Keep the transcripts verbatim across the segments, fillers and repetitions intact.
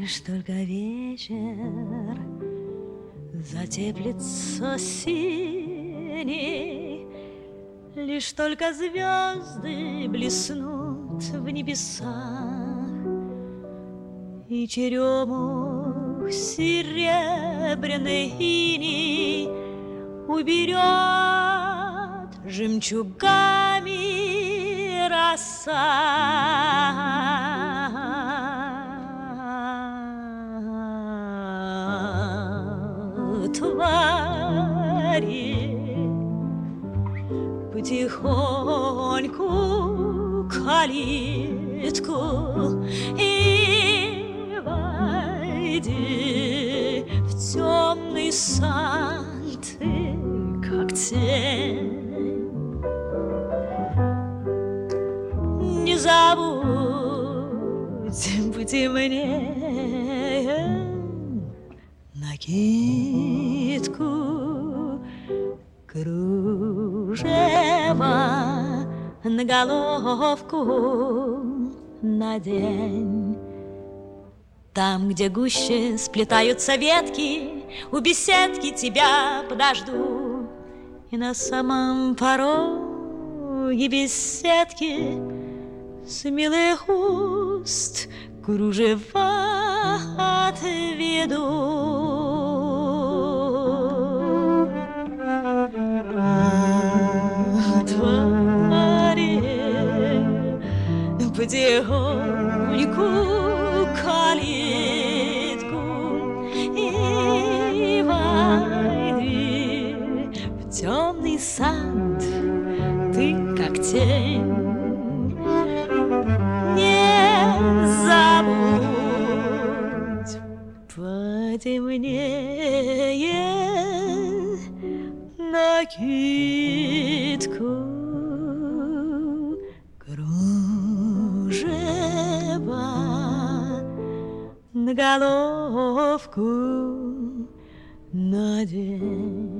Лишь только вечер затеплится синий, лишь только звезды блеснут в небесах, и черемух серебряный иней уберет жемчугами роса. Твори потихоньку калитку и войди в темный сад, ты как тень. Не забудь, будь мне накидку, кружева на головку надень. Там, где гуще сплетаются ветки, у беседки тебя подожду. И на самом пороге беседки с милых уст кружева отведу. Твори потихоньку калитку и войди в темный сад, ты как тень. Не забудь, потемнее накидку, кружева на головку надень.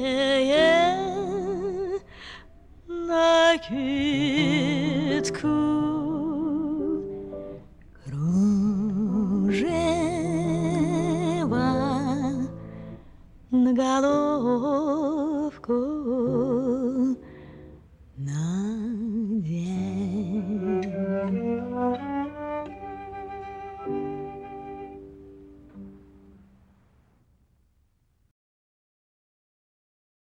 Потемнее накидку